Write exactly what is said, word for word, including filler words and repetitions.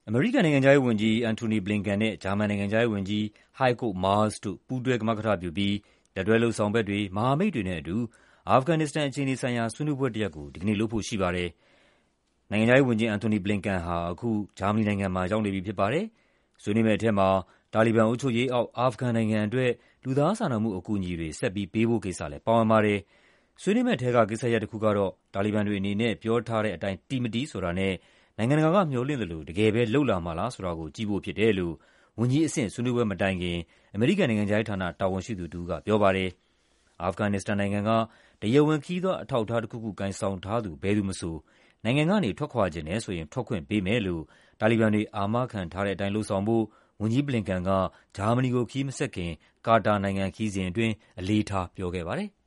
အမေရိကန်နိုင်ငံခြားရေးဝန်ကြီး Antony Blinken နဲ့ ဂျာမန်နိုင်ငံခြားရေးဝန်ကြီး Heiko Maas တို့ ပူးတွဲကမကထပြုပြီး လက်တွဲလုပ်ဆောင်ဘက်တွေ၊ မဟာမိတ်တွေနဲ့အတူ အာဖဂန်နစ္စတန်အခြေအနေဆိုင်ရာ ဆွေးနွေးပွဲတရပ်ကို ဒီကနေ့လုပ်ဖို့ရှိပါတယ်။ နိုင်ငံခြားရေးဝန်ကြီး Antony Blinken ဟာ အခု ဂျာမနီနိုင်ငံမှာ ရောက်နေပြီဖြစ်ပါတယ်။ ဆွေးနွေးမယ့်ထဲမှာ တာလီဘန်အုပ်ချုပ်ရေးအောက် အာဖဂန်နိုင်ငံအတွက် လူသားစာနာမှုအကူအညီတွေ ဆက်ပြီးပေးဖို့ကိစ္စလည်း ပါဝင်ပါတယ်။ ဆွေးနွေးမယ့်ထဲက ကိစ္စရပ်တခုကတော့ တာလီဘန်တွေအနေနဲ့ ပြောထားတဲ့အတိုင်း တည်မတည်ဆိုတာနဲ့ နိုင်ငံတကာက မျှော်လင့်သလို တကယ်ပဲ လုပ်လာမှာလားဆိုတာကို ကြည့်ဖို့ဖြစ်တယ်လို့ ဝန်ကြီးအဆင့် ဆွေးနွေးပွဲမတိုင်ခင် အမေရိကန်နိုင်ငံခြားရေးဌာန တာဝန်ရှိသူတဦးက ပြောပါတယ်။ အာဖဂန်နစ္စတန်နိုင်ငံက တရားဝင် ခရီးသွားအထောက်အထားတခုခု ကိုင်ဆောင်ထားသူ ဘယ်သူမဆို နိုင်ငံကနေ ထွက်ခွာချင်တယ်ဆိုရင် ထွက်ခွင့်ပေးမယ်လို့ တာလီဘန်တွေ အာမခံထားတဲ့အတိုင်း လုပ်ဆောင်ဖို့ ဝန်ကြီး Blinken က ဂျာမနီကို ခရီးမဆက်ခင် ကာတာနိုင်ငံခရီးစဉ်အတွင်း အလေးထား ပြောခဲ့ပါတယ်။